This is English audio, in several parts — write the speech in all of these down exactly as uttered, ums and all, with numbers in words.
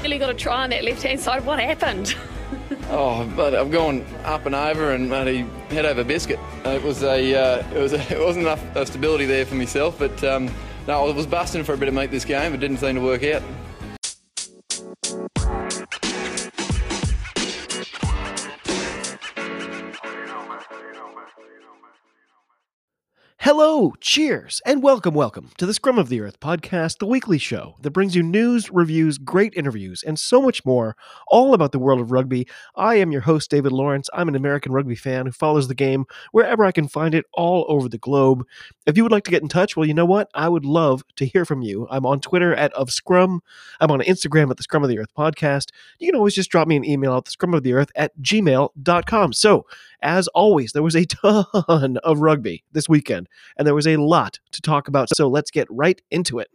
Really got to try on that left-hand side. What happened? Oh, but I've gone up and over and bloody head over biscuit. It was a, uh, it was, a, it wasn't enough uh, stability there for myself. But um, no, I was busting for a bit of meat this game. It didn't seem to work out. Hello, cheers, and welcome, welcome to the Scrum of the Earth podcast, the weekly show that brings you news, reviews, great interviews, and so much more, all about the world of rugby. I am your host, David Lawrence. I'm an American rugby fan who follows the game wherever I can find it all over the globe. If you would like to get in touch, well, you know what? I would love to hear from you. I'm on Twitter at of Scrum. I'm on Instagram at the Scrum of the Earth podcast. You can always just drop me an email at the Scrum of the Earth at gmail dot com. So, as always, there was a ton of rugby this weekend, and there was a lot to talk about, so let's get right into it.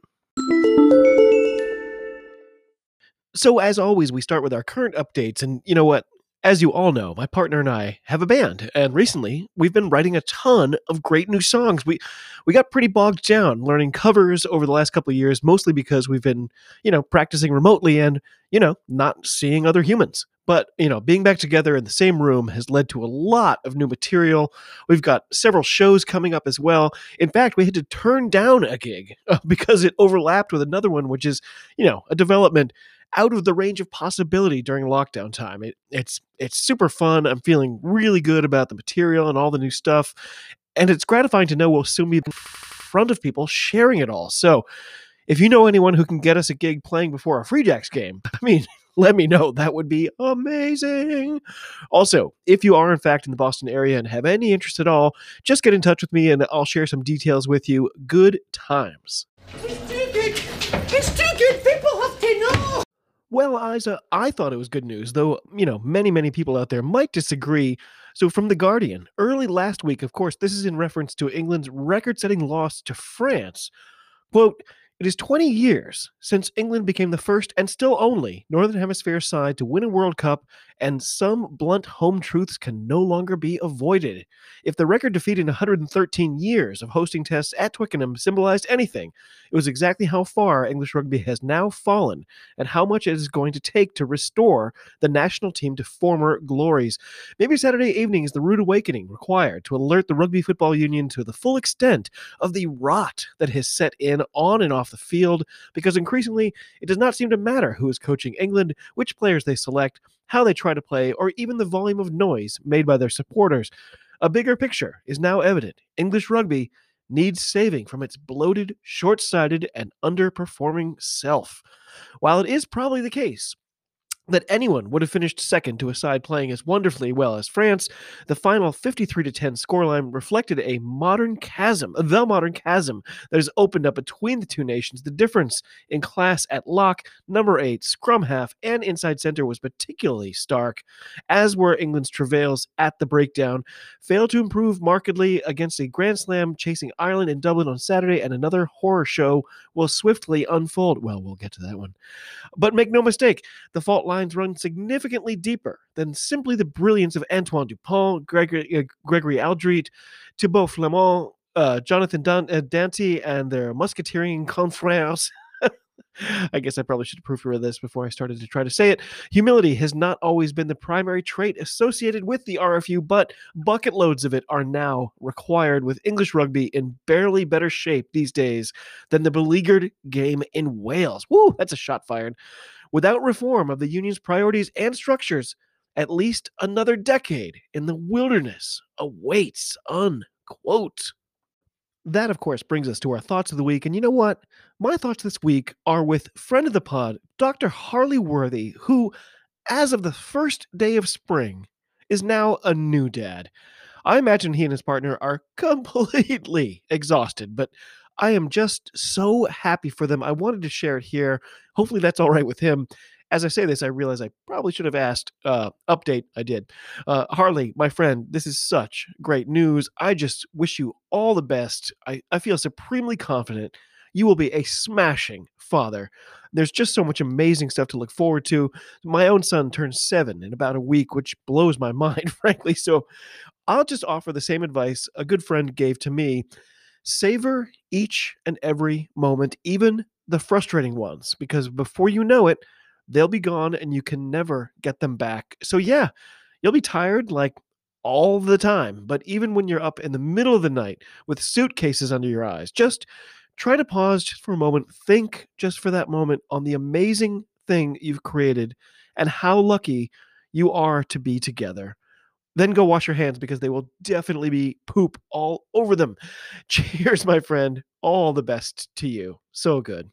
So as always, we start with our current updates, and you know what? As you all know, my partner and I have a band, and recently we've been writing a ton of great new songs. We we got pretty bogged down learning covers over the last couple of years, mostly because we've been, you know, practicing remotely and, you know, not seeing other humans. But, you know, being back together in the same room has led to a lot of new material. We've got several shows coming up as well. In fact, we had to turn down a gig uh, because it overlapped with another one, which is, you know, a development out of the range of possibility during lockdown time. It, it's it's super fun. I'm feeling really good about the material and all the new stuff. And it's gratifying to know we'll soon be in front of people sharing it all. So if you know anyone who can get us a gig playing before a Free Jacks game, I mean, let me know. That would be amazing. Also, if you are in fact in the Boston area and have any interest at all, just get in touch with me and I'll share some details with you. Good times. It's too good. It's too good. People have to know. Well, Isa, I thought it was good news, though, you know, many, many people out there might disagree. So from The Guardian, early last week, of course, this is in reference to England's record-setting loss to France. Quote, "It is twenty years since England became the first and still only Northern Hemisphere side to win a World Cup, and some blunt home truths can no longer be avoided. If the record defeat in one hundred thirteen years of hosting tests at Twickenham symbolized anything, it was exactly how far English rugby has now fallen and how much it is going to take to restore the national team to former glories. Maybe Saturday evening is the rude awakening required to alert the Rugby Football Union to the full extent of the rot that has set in on and off the field, because increasingly it does not seem to matter who is coaching England, which players they select, how they try to play, or even the volume of noise made by their supporters. A bigger picture is now evident. English rugby needs saving from its bloated, short-sighted, and underperforming self. While it is probably the case that anyone would have finished second to a side playing as wonderfully well as France, the final fifty-three to ten scoreline reflected a modern chasm, the modern chasm that has opened up between the two nations. The difference in class at lock, number eight, scrum half, and inside center was particularly stark, as were England's travails at the breakdown. Failed to improve markedly against a Grand Slam chasing Ireland in Dublin on Saturday, and another horror show will swiftly unfold. Well, we'll get to that one. But make no mistake, the fault line lines run significantly deeper than simply the brilliance of Antoine Dupont, Gregory, uh, Gregory Aldrit, Thibaut Flamand, uh, Jonathan Dan- uh, Dante, and their musketeering confrères. I guess I probably should have proofread this before I started to try to say it. Humility has not always been the primary trait associated with the R F U, but bucket loads of it are now required, with English rugby in barely better shape these days than the beleaguered game in Wales. Woo, that's a shot fired. Without reform of the union's priorities and structures, at least another decade in the wilderness awaits, unquote. That, of course, brings us to our thoughts of the week. And you know what? My thoughts this week are with friend of the pod, Doctor Harley Worthy, who, as of the first day of spring, is now a new dad. I imagine he and his partner are completely exhausted, but I am just so happy for them. I wanted to share it here. Hopefully that's all right with him. As I say this, I realize I probably should have asked. Uh, update, I did. Uh, Harley, my friend, this is such great news. I just wish you all the best. I, I feel supremely confident you will be a smashing father. There's just so much amazing stuff to look forward to. My own son turns seven in about a week, which blows my mind, frankly. So I'll just offer the same advice a good friend gave to me. Savor each and every moment, even the frustrating ones, because before you know it, they'll be gone and you can never get them back. So yeah, you'll be tired like all the time, but even when you're up in the middle of the night with suitcases under your eyes, just try to pause just for a moment, think just for that moment on the amazing thing you've created and how lucky you are to be together. Then go wash your hands because they will definitely be poop all over them. Cheers, my friend. All the best to you. So good.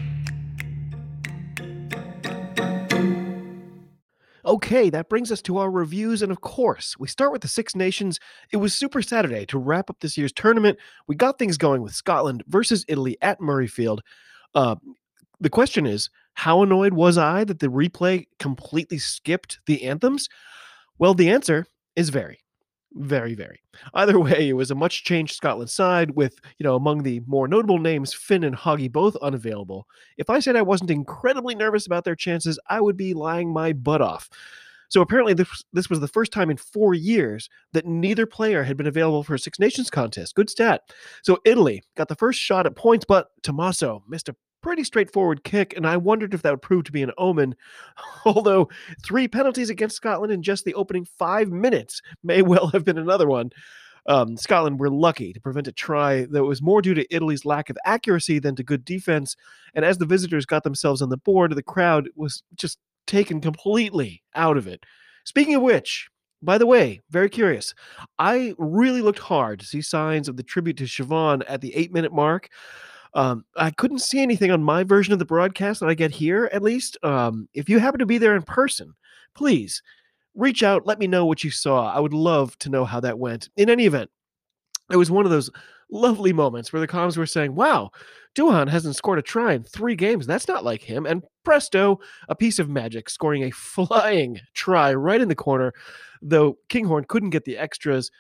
Okay, that brings us to our reviews, and of course, we start with the Six Nations. It was Super Saturday to wrap up this year's tournament. We got things going with Scotland versus Italy at Murrayfield. Uh, the question is, how annoyed was I that the replay completely skipped the anthems? Well, the answer is very. Very, very. Either way, it was a much changed Scotland side with, you know, among the more notable names, Finn and Hoggy both unavailable. If I said I wasn't incredibly nervous about their chances, I would be lying my butt off. So apparently this, this was the first time in four years that neither player had been available for a Six Nations contest. Good stat. So Italy got the first shot at points, but Tommaso missed a pretty straightforward kick, and I wondered if that would prove to be an omen. Although three penalties against Scotland in just the opening five minutes may well have been another one. Um, Scotland were lucky to prevent a try that was more due to Italy's lack of accuracy than to good defense. And as the visitors got themselves on the board, the crowd was just taken completely out of it. Speaking of which, by the way, very curious, I really looked hard to see signs of the tribute to Siobhan at the eight-minute mark. Um, I couldn't see anything on my version of the broadcast that I get here, at least. Um, if you happen to be there in person, please reach out. Let me know what you saw. I would love to know how that went. In any event, it was one of those lovely moments where the comms were saying, wow, Duhan hasn't scored a try in three games. That's not like him. And presto, a piece of magic, scoring a flying try right in the corner, though Kinghorn couldn't get the extras.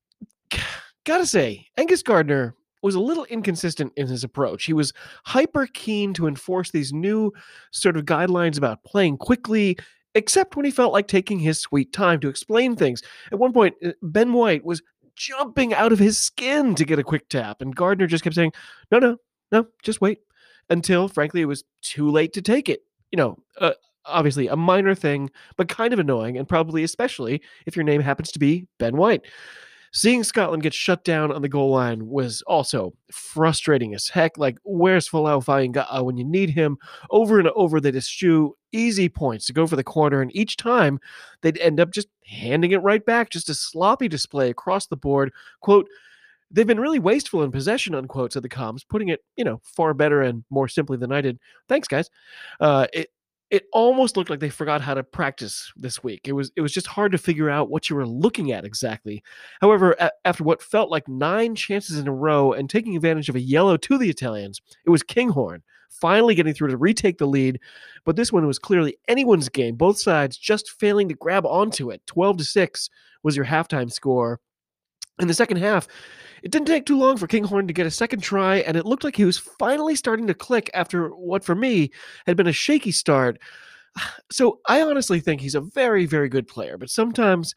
Gotta say, Angus Gardner was a little inconsistent in his approach. He was hyper keen to enforce these new sort of guidelines about playing quickly, except when he felt like taking his sweet time to explain things. At one point, Ben White was jumping out of his skin to get a quick tap, and Gardner just kept saying, no, no, no, just wait, until, frankly, it was too late to take it. You know, uh, obviously a minor thing, but kind of annoying, and probably especially if your name happens to be Ben White. Seeing Scotland get shut down on the goal line was also frustrating as heck. Like, where's Folau Fainga'a when you need him? Over and over, they'd eschew easy points to go for the corner, and each time they'd end up just handing it right back, just a sloppy display across the board. Quote, they've been really wasteful in possession, unquote, said the comms, putting it, you know, far better and more simply than I did. Thanks, guys. Uh, it, It almost looked like they forgot how to practice this week. It was it was just hard to figure out what you were looking at exactly. However, a- after what felt like nine chances in a row and taking advantage of a yellow to the Italians, it was Kinghorn finally getting through to retake the lead. But this one was clearly anyone's game, both sides just failing to grab onto it. twelve to six was your halftime score. In the second half, it didn't take too long for Kinghorn to get a second try, and it looked like he was finally starting to click after what, for me, had been a shaky start. So I honestly think he's a very, very good player, but sometimes,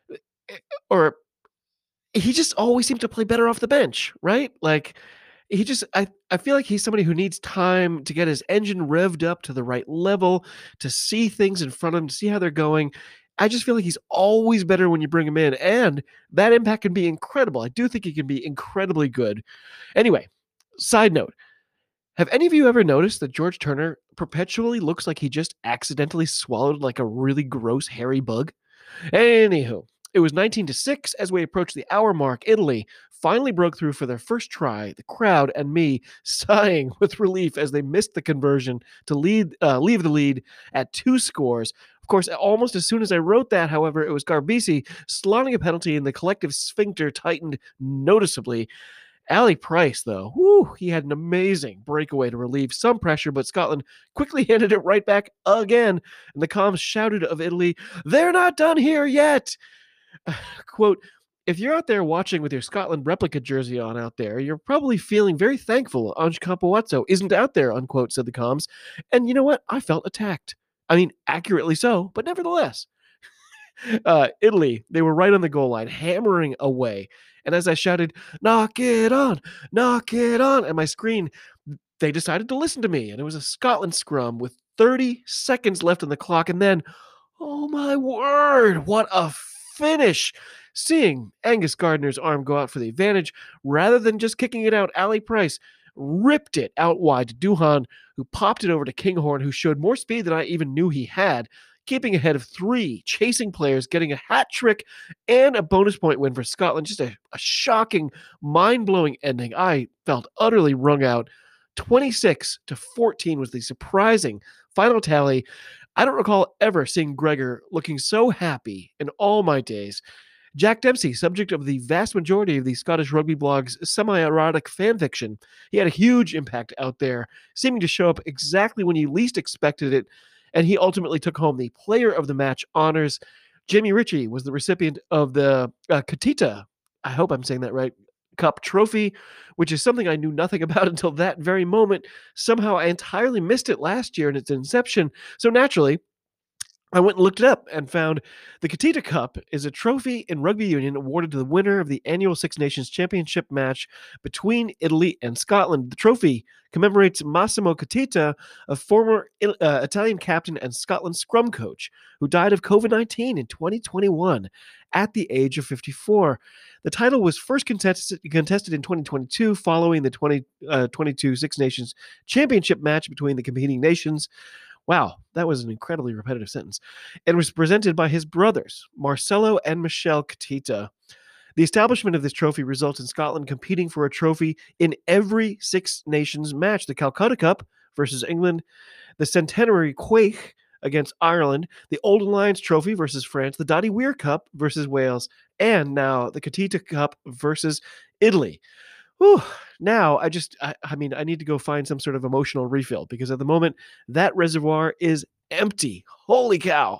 or he just always seems to play better off the bench, right? Like, he just, I, I feel like he's somebody who needs time to get his engine revved up to the right level, to see things in front of him, to see how they're going. I just feel like he's always better when you bring him in, and that impact can be incredible. I do think he can be incredibly good. Anyway, side note, have any of you ever noticed that George Turner perpetually looks like he just accidentally swallowed like a really gross hairy bug? Anywho, it was nineteen to six as we approached the hour mark. Italy finally broke through for their first try, the crowd and me sighing with relief as they missed the conversion to lead, uh, leave the lead at two scores. Of course, almost as soon as I wrote that, however, it was Garbisi slotting a penalty and the collective sphincter tightened noticeably. Ali Price, though, whew, he had an amazing breakaway to relieve some pressure, but Scotland quickly handed it right back again, and the comms shouted of Italy, "They're not done here yet!" Quote, if you're out there watching with your Scotland replica jersey on out there, you're probably feeling very thankful Ange Capuozzo isn't out there, unquote, said the comms. And you know what? I felt attacked. I mean, accurately so, but nevertheless. uh, Italy, they were right on the goal line, hammering away. And as I shouted, knock it on, knock it on, at my screen, they decided to listen to me. And it was a Scotland scrum with thirty seconds left on the clock, and then, oh my word, what a finish! Seeing Angus Gardner's arm go out for the advantage, rather than just kicking it out, Ali Price ripped it out wide to Duhan, who popped it over to Kinghorn, who showed more speed than I even knew he had, keeping ahead of three chasing players, getting a hat trick and a bonus point win for Scotland. Just a, a shocking, mind-blowing ending. I felt utterly wrung out. twenty-six to fourteen was the surprising final tally. I don't recall ever seeing Gregor looking so happy in all my days. Jack Dempsey, subject of the vast majority of the Scottish rugby blog's semi-erotic fanfiction, he had a huge impact out there, seeming to show up exactly when you least expected it, and he ultimately took home the Player of the Match honors. Jamie Ritchie was the recipient of the uh, Katita, I hope I'm saying that right, Cup trophy, which is something I knew nothing about until that very moment. Somehow I entirely missed it last year in its inception, so naturally, I went and looked it up and found the Katita Cup is a trophy in rugby union awarded to the winner of the annual Six Nations Championship match between Italy and Scotland. The trophy commemorates Massimo Katita, a former uh, Italian captain and Scotland scrum coach, who died of covid nineteen in twenty twenty-one at the age of fifty-four. The title was first contested, contested in twenty twenty-two following the twenty twenty-two Six Nations Championship match between the competing nations. Wow, that was an incredibly repetitive sentence. And was presented by his brothers, Marcelo and Michel Katita. The establishment of this trophy results in Scotland competing for a trophy in every Six Nations match. The Calcutta Cup versus England, the Centenary Quaich against Ireland, the Olden Lions Trophy versus France, the Dottie Weir Cup versus Wales, and now the Katita Cup versus Italy. Whew. Now, I just, I, I mean, I need to go find some sort of emotional refill because at the moment, that reservoir is empty. Holy cow.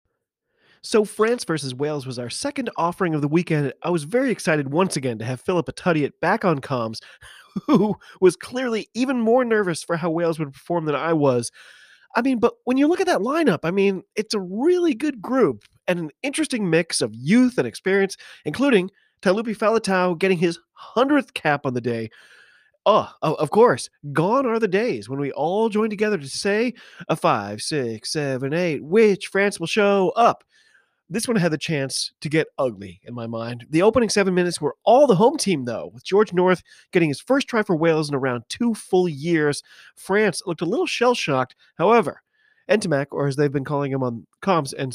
So France versus Wales was our second offering of the weekend. I was very excited once again to have Philippa Tuttiett back on comms, who was clearly even more nervous for how Wales would perform than I was. I mean, but when you look at that lineup, I mean, it's a really good group and an interesting mix of youth and experience, including Taulupe Faletau getting his hundredth cap on the day. Oh, of course, gone are the days when we all join together to say a five, six, seven, eight, which France will show up. This one had the chance to get ugly in my mind. The opening seven minutes were all the home team, though, with George North getting his first try for Wales in around two full years. France looked a little shell-shocked. However, Ntamack, or as they've been calling him on comms, and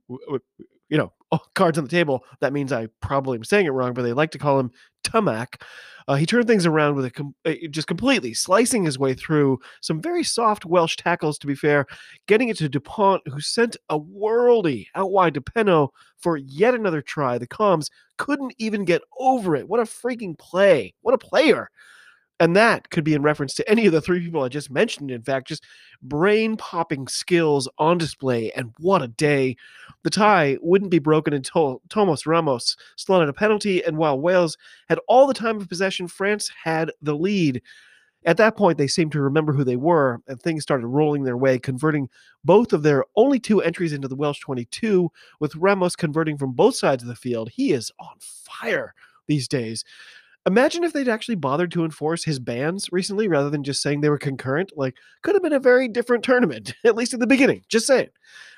you know, cards on the table, that means I probably am saying it wrong, but they like to call him Tumac. Uh, he turned things around with a com- just completely slicing his way through some very soft Welsh tackles, to be fair, getting it to Dupont, who sent a worldie out wide to Penno for yet another try. The comms couldn't even get over it. What a freaking play. What a player. And that could be in reference to any of the three people I just mentioned. In fact, just brain-popping skills on display, and what a day. The tie wouldn't be broken until Thomas Ramos slotted a penalty, and while Wales had all the time of possession, France had the lead. At that point, they seemed to remember who they were, and things started rolling their way, converting both of their only two entries into the Welsh twenty-two, with Ramos converting from both sides of the field. He is on fire these days. Imagine if they'd actually bothered to enforce his bans recently rather than just saying they were concurrent. Like, could have been a very different tournament, at least at the beginning. Just saying.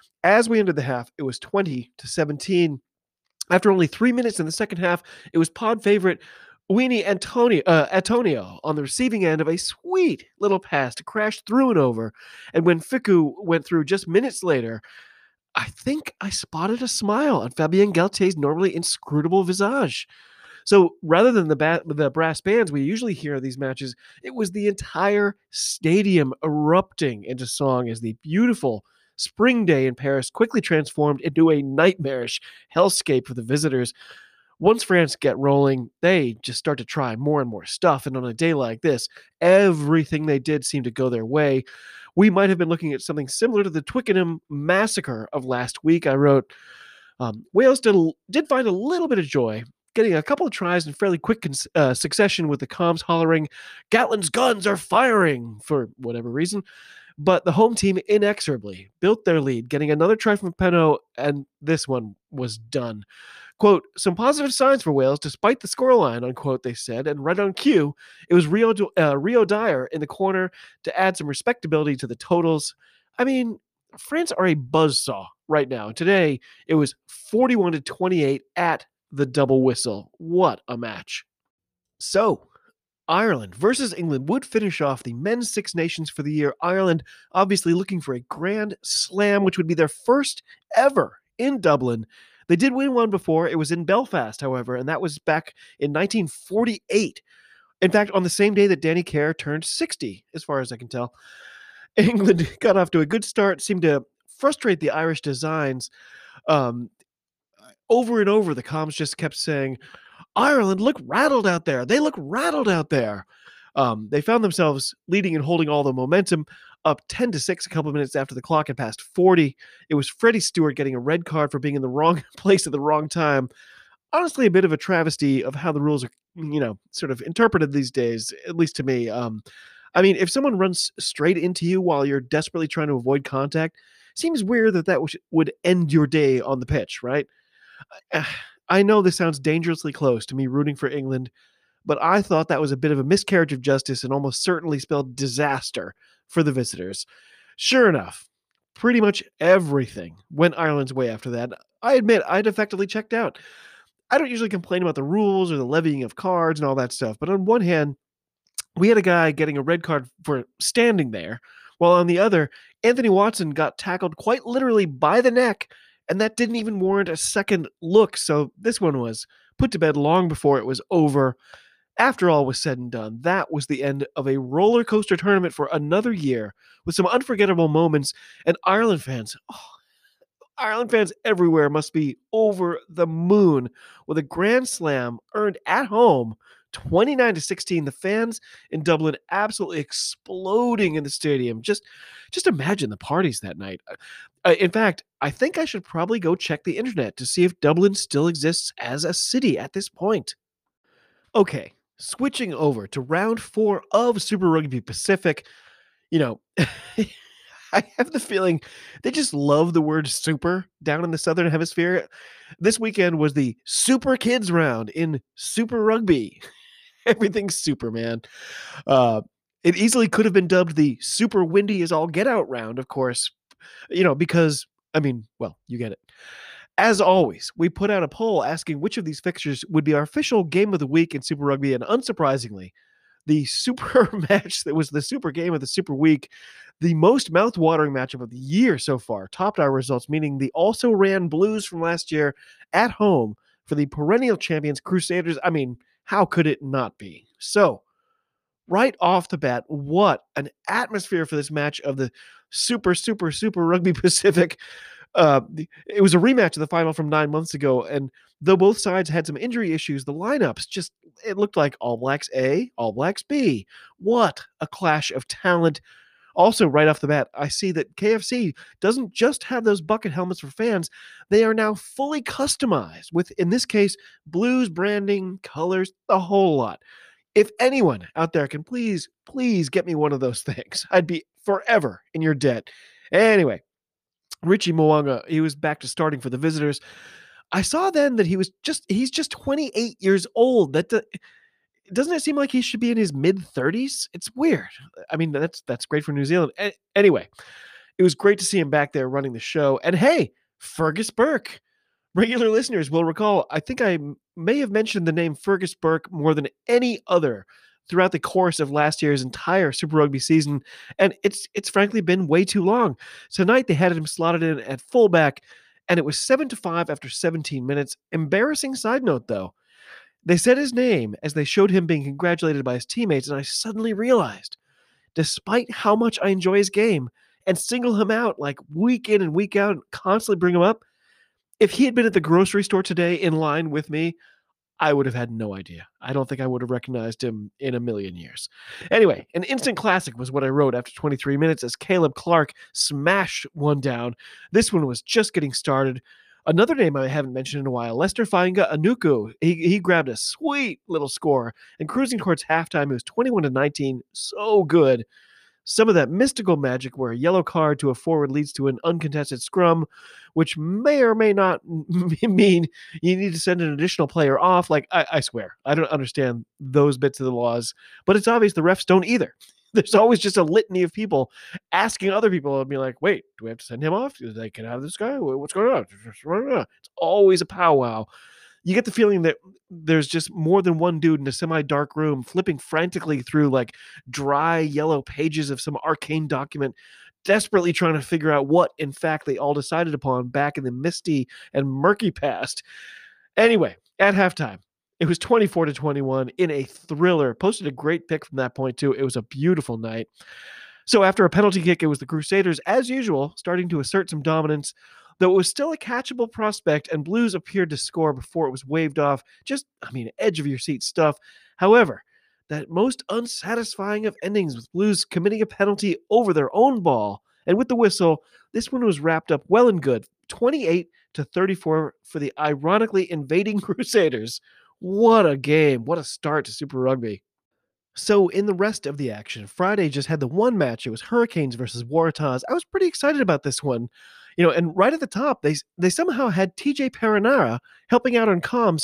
As we ended the half, it was twenty to seventeen. After only three minutes in the second half, it was pod favorite Uini Antonio, uh, Antonio on the receiving end of a sweet little pass to crash through and over. And when Fiku went through just minutes later, I think I spotted a smile on Fabien Galtier's normally inscrutable visage. So rather than the, ba- the brass bands we usually hear in these matches, it was the entire stadium erupting into song as the beautiful spring day in Paris quickly transformed into a nightmarish hellscape for the visitors. Once France get rolling, they just start to try more and more stuff. And on a day like this, everything they did seemed to go their way. We might have been looking at something similar to the Twickenham massacre of last week. I wrote, um, Wales did, did find a little bit of joy, getting a couple of tries in fairly quick uh, succession with the comms hollering, Gatlin's guns are firing, for whatever reason. But the home team inexorably built their lead, getting another try from Penno, and this one was done. Quote, some positive signs for Wales despite the scoreline, unquote, they said, and right on cue, it was Rio, uh, Rio Dyer in the corner to add some respectability to the totals. I mean, France are a buzzsaw right now. Today, it was forty-one to twenty-eight at the double whistle. What a match. So, Ireland versus England would finish off the men's Six Nations for the year. Ireland obviously looking for a grand slam, which would be their first ever in Dublin. They did win one before. It was in Belfast, however, and that was back in nineteen forty-eight. In fact, on the same day that Danny Kerr turned sixty, as far as I can tell. England got off to a good start, seemed to frustrate the Irish designs. Um, over and over, the comms just kept saying, Ireland look rattled out there. They look rattled out there. Um, they found themselves leading and holding all the momentum, up ten to six a couple of minutes after the clock had passed forty. It was Freddie Stewart getting a red card for being in the wrong place at the wrong time. Honestly, a bit of a travesty of how the rules are, you know, sort of interpreted these days, at least to me. Um, I mean, if someone runs straight into you while you're desperately trying to avoid contact, seems weird that that would end your day on the pitch, right? I know this sounds dangerously close to me rooting for England, but I thought that was a bit of a miscarriage of justice and almost certainly spelled disaster for the visitors. Sure enough, pretty much everything went Ireland's way after that. I admit I'd effectively checked out. I don't usually complain about the rules or the levying of cards and all that stuff, but on one hand, we had a guy getting a red card for standing there, while on the other, Anthony Watson got tackled quite literally by the neck, and that didn't even warrant a second look. So this one was put to bed long before it was over. After all was said and done, that was the end of a roller coaster tournament for another year with some unforgettable moments. And Ireland fans, oh, Ireland fans everywhere must be over the moon with a grand slam earned at home, twenty-nine to sixteen. The fans in Dublin absolutely exploding in the stadium. Just, just imagine the parties that night. Uh, in fact, I think I should probably go check the internet to see if Dublin still exists as a city at this point. Okay, switching over to round four of Super Rugby Pacific. You know, I have the feeling they just love the word super down in the Southern Hemisphere. This weekend was the Super Kids round in Super Rugby. Everything's super, man. Uh, it easily could have been dubbed the Super Windy as All Get Out round, of course. You know, because, I mean, well, you get it. As always, we put out a poll asking which of these fixtures would be our official game of the week in Super Rugby, and unsurprisingly, the super match that was the super game of the Super Week, the most mouth-watering matchup of the year so far, topped our results, meaning the also ran Blues from last year at home for the perennial champions Crusaders. I mean, how could it not be? So, right off the bat, what an atmosphere for this match of the Super, Super, Super Rugby Pacific. Uh, it was a rematch of the final from nine months ago, and though both sides had some injury issues, the lineups just, it looked like All Blacks A, All Blacks B. What a clash of talent. Also, right off the bat, I see that K F C doesn't just have those bucket helmets for fans. They are now fully customized with, in this case, blues branding, colors, the whole lot. If anyone out there can please, please get me one of those things, I'd be forever in your debt. Anyway, Richie Mo'unga, he was back to starting for the visitors. I saw then that he was just, he's just twenty-eight years old. That uh, doesn't it seem like he should be in his mid thirties? It's weird. I mean, that's that's great for New Zealand. A- anyway, it was great to see him back there running the show. And hey, Fergus Burke. Regular listeners will recall, I think I may have mentioned the name Fergus Burke more than any other throughout the course of last year's entire Super Rugby season, and it's it's frankly been way too long. Tonight they had him slotted in at fullback, and it was seven to five after seventeen minutes. Embarrassing side note, though. They said his name as they showed him being congratulated by his teammates, and I suddenly realized, despite how much I enjoy his game and single him out like week in and week out and constantly bring him up, if he had been at the grocery store today in line with me, I would have had no idea. I don't think I would have recognized him in a million years. Anyway, an instant classic was what I wrote after twenty-three minutes as Caleb Clark smashed one down. This one was just getting started. Another name I haven't mentioned in a while, Lester Fainga Anuku. He, he grabbed a sweet little score, and cruising towards halftime, it was twenty-one to nineteen. So good. Some of that mystical magic where a yellow card to a forward leads to an uncontested scrum, which may or may not mean you need to send an additional player off. Like, I, I swear, I don't understand those bits of the laws, but it's obvious the refs don't either. there's always just a litany of people asking other people and be like, wait, do we have to send him off? They can have this guy. What's going on? It's always a powwow. You get the feeling that there's just more than one dude in a semi-dark room flipping frantically through like dry yellow pages of some arcane document, desperately trying to figure out what, in fact, they all decided upon back in the misty and murky past. Anyway, at halftime, it was twenty-four to twenty-one in a thriller. Posted a great pick from that point, too. It was a beautiful night. So after a penalty kick, it was the Crusaders, as usual, starting to assert some dominance, though it was still a catchable prospect, and Blues appeared to score before it was waved off. Just, I mean, edge-of-your-seat stuff. However, that most unsatisfying of endings with Blues committing a penalty over their own ball, and with the whistle, this one was wrapped up well and good, twenty-eight to thirty-four for the ironically invading Crusaders. What a game. What a start to Super Rugby. So in the rest of the action, Friday just had the one match. It was Hurricanes versus Waratahs. I was pretty excited about this one. You know, and right at the top, they they somehow had T J Perenara helping out on comms.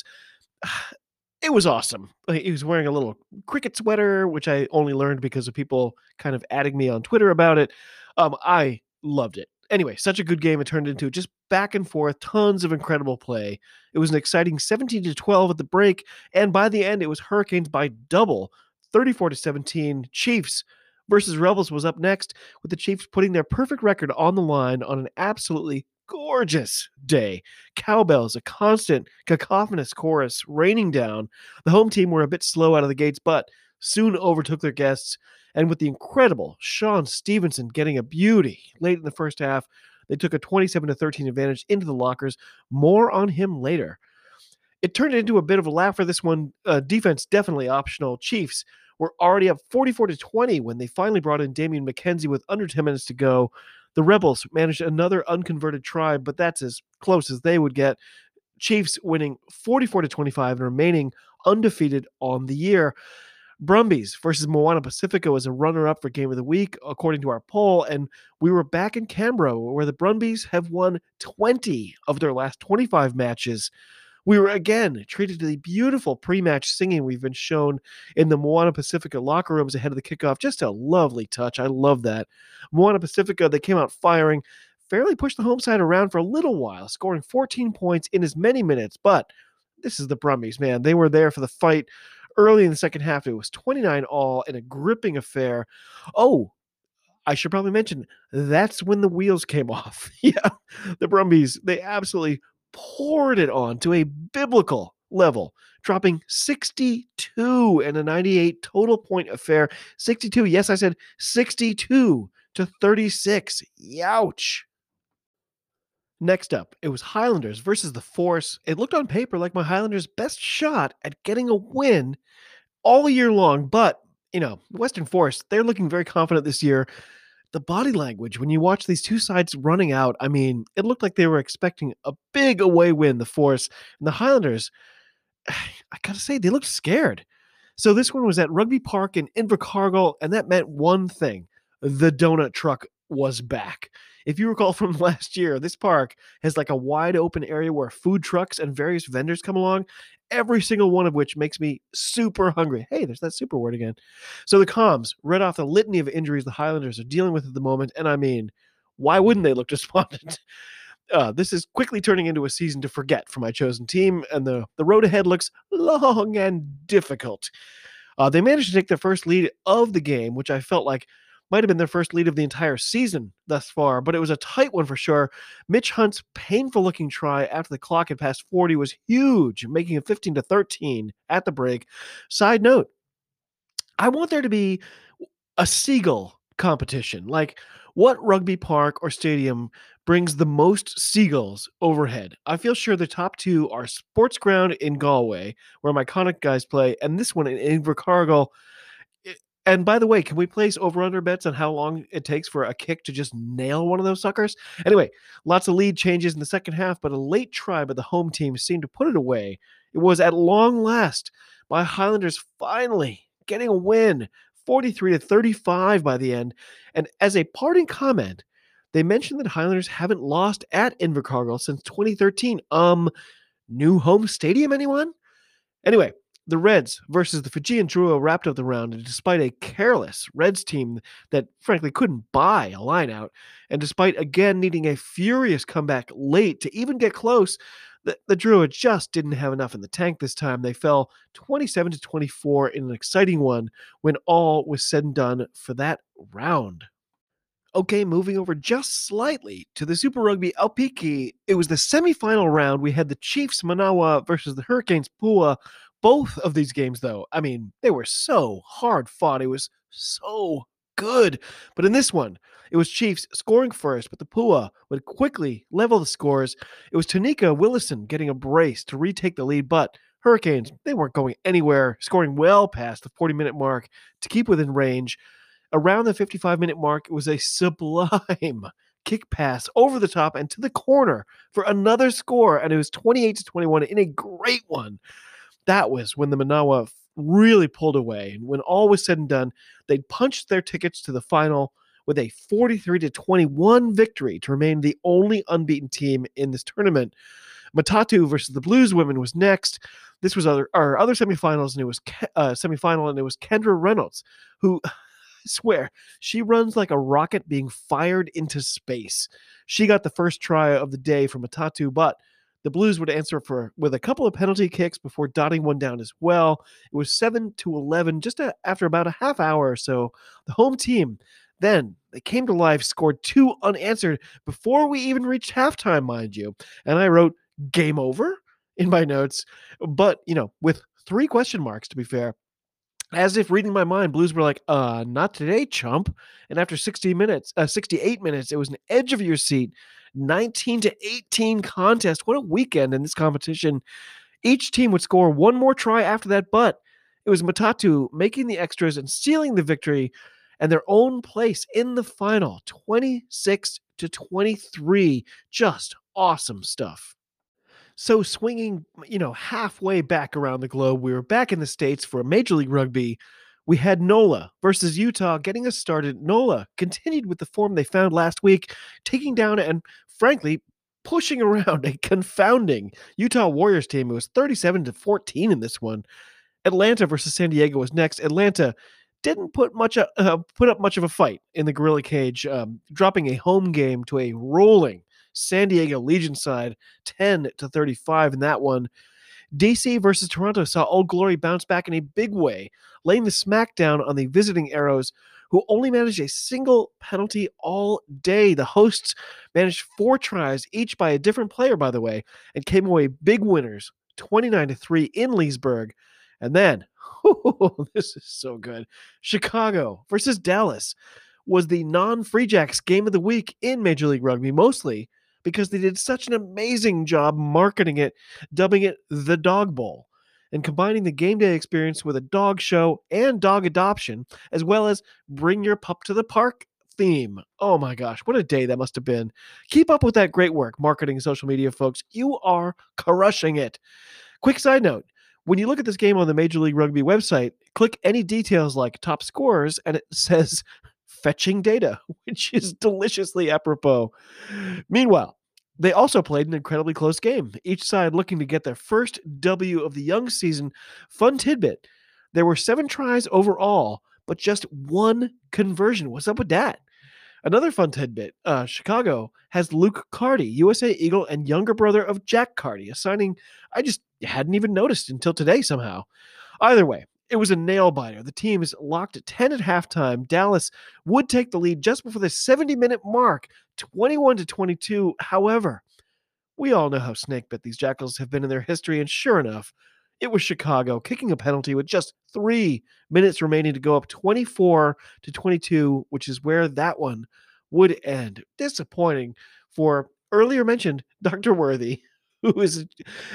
It was awesome. He was wearing a little cricket sweater, which I only learned because of people kind of adding me on Twitter about it. Um, I loved it. Anyway, such a good game. It turned into just back and forth, tons of incredible play. It was an exciting seventeen to twelve at the break, and by the end, it was Hurricanes by double, thirty-four to seventeen. Chiefs versus Rebels was up next, with the Chiefs putting their perfect record on the line on an absolutely gorgeous day. Cowbells, a constant cacophonous chorus raining down. The home team were a bit slow out of the gates, but soon overtook their guests. And with the incredible Sean Stevenson getting a beauty late in the first half, they took a twenty-seven to thirteen advantage into the lockers. More on him later. It turned into a bit of a laugh for this one. Uh, defense definitely optional. Chiefs were already up forty-four to twenty when they finally brought in Damian McKenzie with under ten minutes to go. The Rebels managed another unconverted try, but that's as close as they would get. Chiefs winning forty-four to twenty-five and remaining undefeated on the year. Brumbies versus Moana Pacifica was a runner-up for Game of the Week, according to our poll, and we were back in Canberra, where the Brumbies have won twenty of their last twenty-five matches. We were again treated to the beautiful pre-match singing we've been shown in the Moana Pacifica locker rooms ahead of the kickoff. Just a lovely touch. I love that. Moana Pacifica, they came out firing, fairly pushed the home side around for a little while, scoring fourteen points in as many minutes, but this is the Brumbies, man. They were there for the fight. Early in the second half, it was twenty-nine all in a gripping affair. Oh, I should probably mention, that's when the wheels came off. Yeah, the Brumbies, they absolutely poured it on to a biblical level, dropping sixty-two in a ninety-eight total point affair. sixty-two, yes, I said sixty-two to thirty-six. Youch. Next up, it was Highlanders versus the Force. It looked on paper like my Highlanders' best shot at getting a win all year long, but, you know, Western Force, they're looking very confident this year. The body language, when you watch these two sides running out, I mean, it looked like they were expecting a big away win, the Force. And the Highlanders, I gotta say, they looked scared. So this one was at Rugby Park in Invercargill, and that meant one thing. The donut truck was back. If you recall from last year, this park has like a wide open area where food trucks and various vendors come along, every single one of which makes me super hungry. Hey, there's that super word again. So the comms read off the litany of injuries the Highlanders are dealing with at the moment, and I mean, why wouldn't they look despondent? Uh, this is quickly turning into a season to forget for my chosen team, and the, the road ahead looks long and difficult. Uh, they managed to take their first lead of the game, which I felt like might have been their first lead of the entire season thus far, but it was a tight one for sure. Mitch Hunt's painful-looking try after the clock had passed forty was huge, making it fifteen to thirteen at the break. Side note, I want there to be a seagull competition. Like, what rugby park or stadium brings the most seagulls overhead? I feel sure the top two are Sports Ground in Galway, where my Connacht guys play, and this one in Invercargill. And by the way, can we place over-under bets on how long it takes for a kick to just nail one of those suckers? Anyway, lots of lead changes in the second half, but a late try by the home team seemed to put it away. It was at long last by Highlanders finally getting a win, forty-three to thirty-five by the end. And as a parting comment, they mentioned that Highlanders haven't lost at Invercargill since twenty thirteen. Um, new home stadium, anyone? Anyway, The Reds versus the Fijian Drua wrapped up the round, and despite a careless Reds team that frankly couldn't buy a lineout, and despite again needing a furious comeback late to even get close, the, the Drua just didn't have enough in the tank this time. They fell twenty-seven to twenty-four in an exciting one when all was said and done for that round. Okay, moving over just slightly to the Super Rugby Aupiki. It was the semifinal round. We had the Chiefs Manawa versus the Hurricanes Pua. Both of these games, though, I mean, they were so hard fought. It was so good. But in this one, it was Chiefs scoring first, but the Pua would quickly level the scores. It was Tanika Willison getting a brace to retake the lead, but Hurricanes, they weren't going anywhere, scoring well past the forty-minute mark to keep within range. Around the fifty-five-minute mark, it was a sublime kick pass over the top and to the corner for another score, and it was twenty-eight to twenty-one in a great one. That was when the Manawa really pulled away, and when all was said and done, they'd punched their tickets to the final with a forty-three to twenty-one victory to remain the only unbeaten team in this tournament. Matatu versus the Blues women was next. This was other, our other semifinals, and it was uh, semifinal, and it was Kendra Reynolds, who, I swear, she runs like a rocket being fired into space. She got the first try of the day from Matatu, but the Blues would answer for with a couple of penalty kicks before dotting one down as well. It was seven to eleven just a, after about a half hour or so. The home team, then they came to life, scored two unanswered before we even reached halftime, mind you. And I wrote game over in my notes, but, you know, with three question marks, to be fair. As if reading my mind, Blues were like, uh, not today, chump. And after sixty minutes, uh, sixty-eight minutes, it was an edge of your seat, nineteen to eighteen contest. What a weekend in this competition. Each team would score one more try after that, but it was Matatu making the extras and sealing the victory and their own place in the final, twenty-six to twenty-three. Just awesome stuff. So swinging, you know, halfway back around the globe, we were back in the States for Major League Rugby. We had NOLA versus Utah getting us started. NOLA continued with the form they found last week, taking down and, frankly, pushing around a confounding Utah Warriors team. It was thirty-seven to fourteen in this one. Atlanta versus San Diego was next. Atlanta didn't put much uh, put up much of a fight in the Gorilla Cage, um, dropping a home game to a rolling San Diego Legion side, ten to thirty-five in that one. D C versus Toronto saw Old Glory bounce back in a big way, laying the smackdown on the visiting Arrows, who only managed a single penalty all day. The hosts managed four tries, each by a different player, by the way, and came away big winners, twenty-nine to three in Leesburg. And then, oh, this is so good, Chicago versus Dallas was the non-Free Jacks game of the week in Major League Rugby, mostly because they did such an amazing job marketing it, dubbing it the Dog Bowl, and combining the game day experience with a dog show and dog adoption, as well as bring your pup to the park theme. Oh my gosh, what a day that must have been. Keep up with that great work, marketing and social media folks. You are crushing it. Quick side note, when you look at this game on the Major League Rugby website, click any details like top scores, and it says fetching data, which is deliciously apropos. Meanwhile, they also played an incredibly close game, each side looking to get their first W of the young season. Fun tidbit, there were seven tries overall, but just one conversion. What's up with that? Another fun tidbit, uh, Chicago has Luke Carty, U S A Eagle and younger brother of Jack Carty, a signing I just hadn't even noticed until today somehow. Either way, it was a nail-biter. The team is locked at ten at halftime. Dallas would take the lead just before the seventy-minute mark, twenty-one to twenty-two. However, we all know how snake-bit these Jackals have been in their history, and sure enough, it was Chicago kicking a penalty with just three minutes remaining to go up twenty-four to twenty-two, which is where that one would end. Disappointing for earlier mentioned Doctor Worthy, who is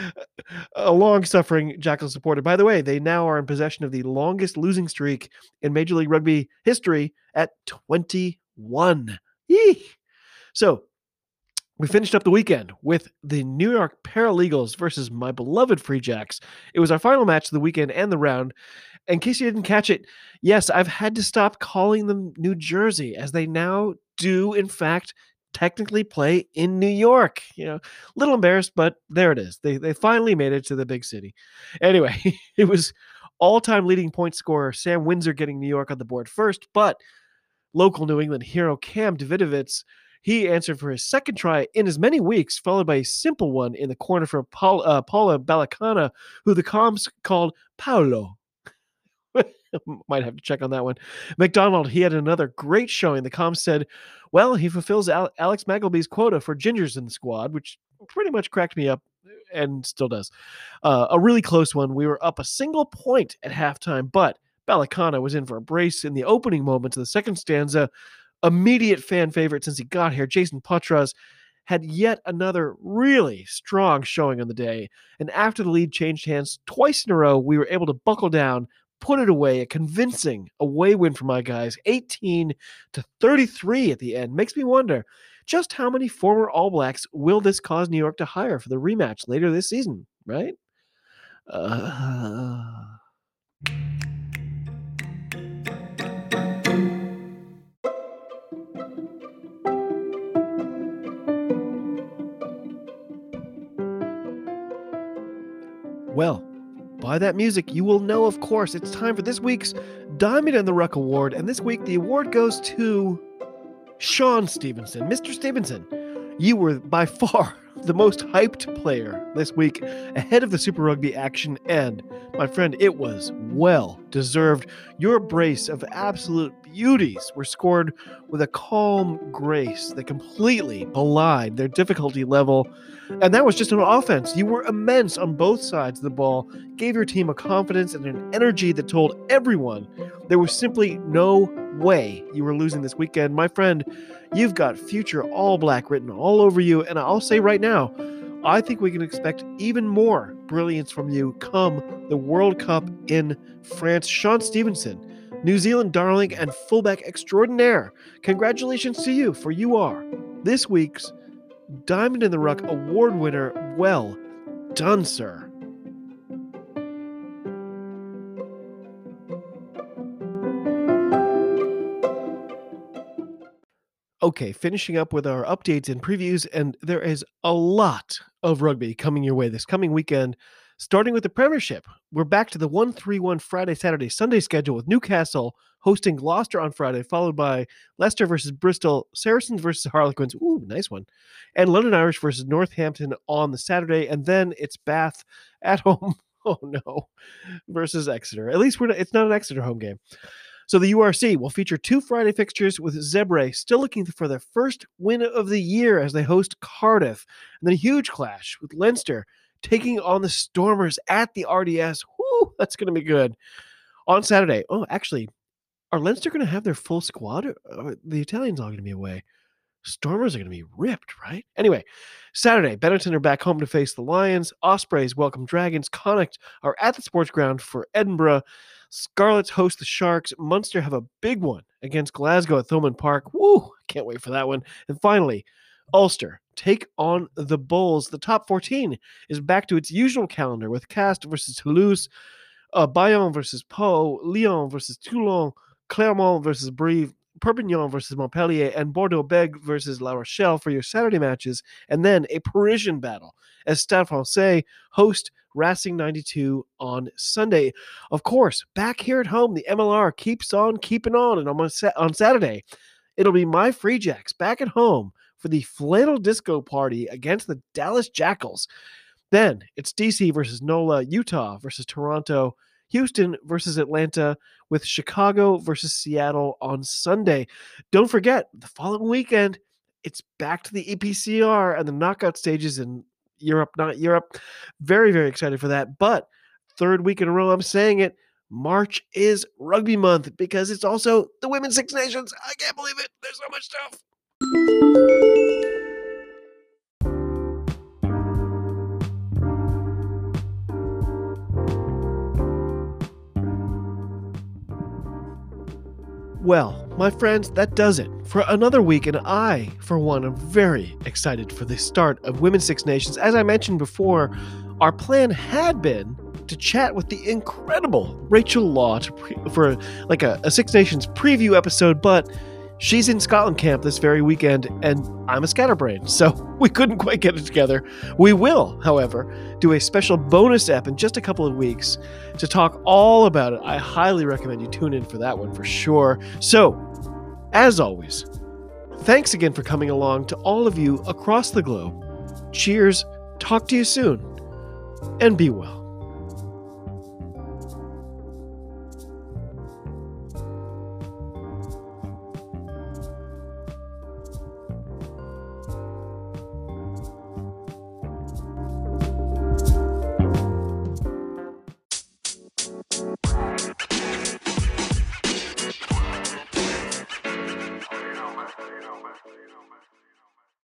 a long-suffering Jackal supporter. By the way, they now are in possession of the longest losing streak in Major League Rugby history at twenty-one. Yee. So, we finished up the weekend with the New York Paralegals versus my beloved Free Jacks. It was our final match of the weekend and the round. In case you didn't catch it, yes, I've had to stop calling them New Jersey, as they now do, in fact, technically play in New York. You know, a little embarrassed, but there it is. They they finally made it to the big city. Anyway, it was all-time leading point scorer Sam Windsor getting New York on the board first, but local New England hero Cam Davidovitz, he answered for his second try in as many weeks, followed by a simple one in the corner for Paul, uh, Paula Balacana, who the comms called Paolo. Might have to check on that one. McDonald, he had another great showing. The comms said, well, he fulfills Al- Alex Maggleby's quota for gingers in the squad, which pretty much cracked me up and still does. Uh, a really close one. We were up a single point at halftime, but Balacana was in for a brace in the opening moments of the second stanza. Immediate fan favorite since he got here, Jason Potras, had yet another really strong showing on the day. And after the lead changed hands twice in a row, we were able to buckle down, put it away, a convincing away win for my guys, eighteen to thirty-three at the end. Makes me wonder just how many former All Blacks will this cause New York to hire for the rematch later this season, right? Uh... Well, by that music, you will know, of course, it's time for this week's Diamond in the Ruck Award. And this week, the award goes to Shaun Stevenson. Mister Stevenson, you were by far the most hyped player this week ahead of the Super Rugby action. And, my friend, it was well deserved. Your brace of absolute beauties were scored with a calm grace that completely belied their difficulty level. And that was just on offense. You were immense on both sides of the ball, gave your team a confidence and an energy that told everyone there was simply no way you were losing this weekend. My friend, you've got future All Black written all over you, and I'll say right now, I think we can expect even more brilliance from you come the World Cup in France. Shaun Stevenson, New Zealand darling and fullback extraordinaire, congratulations to you, for you are this week's Diamond in the Ruck Award winner. Well done, sir. Okay, finishing up with our updates and previews, and there is a lot of rugby coming your way this coming weekend, starting with the Premiership. We're back to the one three one Friday, Saturday, Sunday schedule with Newcastle hosting Gloucester on Friday, followed by Leicester versus Bristol, Saracens versus Harlequins, ooh, nice one, and London Irish versus Northampton on the Saturday, and then it's Bath at home, oh no, versus Exeter. At least we're not, it's not an Exeter home game. So the U R C will feature two Friday fixtures with Zebre still looking for their first win of the year as they host Cardiff, and then a huge clash with Leinster taking on the Stormers at the R D S. Whoo, that's going to be good. On Saturday, oh, actually, are Leinster going to have their full squad? Or the Italians all going to be away? Stormers are going to be ripped, right? Anyway, Saturday, Benetton are back home to face the Lions. Ospreys welcome Dragons. Connacht are at the sports ground for Edinburgh. Scarlets host the Sharks. Munster have a big one against Glasgow at Thomond Park. Woo! Can't wait for that one. And finally, Ulster take on the Bulls. The top fourteen is back to its usual calendar with Castres versus Toulouse, uh, Bayonne versus Pau, Lyon versus Toulon, Clermont versus Brive, Perpignan versus Montpellier, and Bordeaux-Bègles versus La Rochelle for your Saturday matches, and then a Parisian battle as Stade Francais host Racing ninety-two on Sunday. Of course, back here at home, the M L R keeps on keeping on, and on, on Saturday, it'll be my Free Jacks back at home for the Flannel Disco Party against the Dallas Jackals. Then it's D C versus NOLA, Utah versus Toronto, Houston versus Atlanta, with Chicago versus Seattle on Sunday. Don't forget, the following weekend, it's back to the E P C R and the knockout stages in Europe, not Europe. Very, very excited for that. But third week in a row, I'm saying it, March is Rugby Month because it's also the Women's Six Nations. I can't believe it. There's so much stuff. Well, my friends, that does it for another week, and I, for one, am very excited for the start of Women's Six Nations. As I mentioned before, our plan had been to chat with the incredible Rachel Law to pre- for like a, a Six Nations preview episode, but She's in Scotland camp this very weekend, and I'm a scatterbrain, so we couldn't quite get it together. We will, however, do a special bonus ep in just a couple of weeks to talk all about it. I highly recommend you tune in for that one for sure. So, as always, thanks again for coming along to all of you across the globe. Cheers, talk to you soon, and be well.